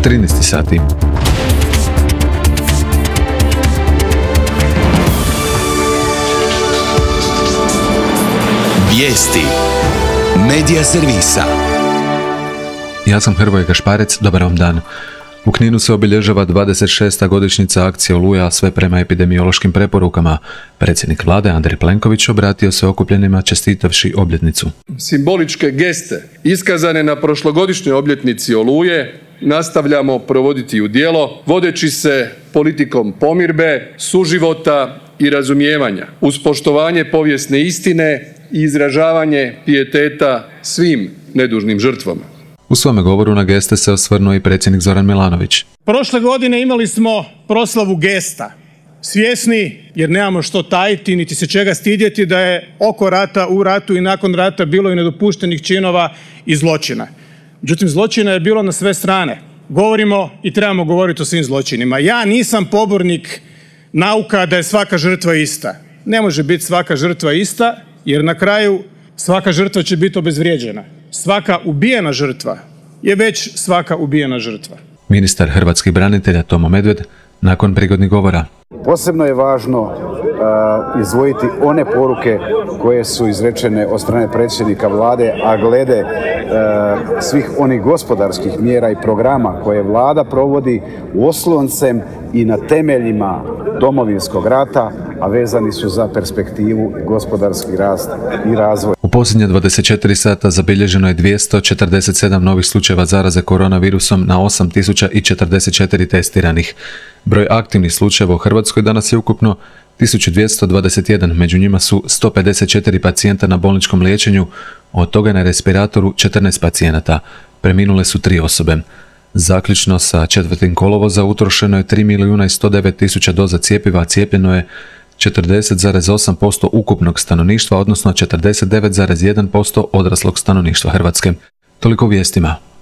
13 sati. Vijesti Medija servisa. Ja sam Hrvoje Gašparec, dobar vam dan. U Kninu se obilježava 26. godišnjica akcije Oluja, sve prema epidemiološkim preporukama. Predsjednik vlade Andrej Plenković obratio se okupljenima čestitavši obljetnicu. Simboličke geste iskazane na prošlogodišnjoj obljetnici Oluje nastavljamo provoditi u djelo, vodeći se politikom pomirbe, suživota i razumijevanja, uz poštovanje povijesne istine i izražavanje pijeteta svim nedužnim žrtvama. U svome govoru na geste se osvrnuo i predsjednik Zoran Milanović. Prošle godine imali smo proslavu gesta. Svjesni, jer nemamo što tajiti niti se čega stidjeti, da je oko rata, u ratu i nakon rata bilo i nedopuštenih činova i zločina. Međutim, zločina je bilo na sve strane. Govorimo i trebamo govoriti o svim zločinima. Ja nisam pobornik nauka da je svaka žrtva ista. Ne može biti svaka žrtva ista, jer na kraju svaka žrtva će biti obezvrijeđena. Svaka ubijena žrtva je već svaka ubijena žrtva. Ministar hrvatskih branitelja Tomo Medved nakon prigodnih govora. Posebno je važno izdvojiti one poruke koje su izrečene od strane predsjednika vlade, a glede svih onih gospodarskih mjera i programa koje vlada provodi osloncem i na temeljima Domovinskog rata, a vezani su za perspektivu, gospodarski rast i razvoj. U posljednje 24 sata zabilježeno je 247 novih slučajeva zaraze koronavirusom na 8044 testiranih. Broj aktivnih slučajeva u Hrvatskoj danas je ukupno 1221, među njima su 154 pacijenta na bolničkom liječenju, od toga na respiratoru 14 pacijenata. Preminule su 3 osobe. Zaključno sa 4. kolovoza utrošeno je 3.109.000 doza cjepiva, a cijepljeno je 40,8% ukupnog stanovništva, odnosno 49,1% odraslog stanovništva Hrvatske. Toliko u vijestima.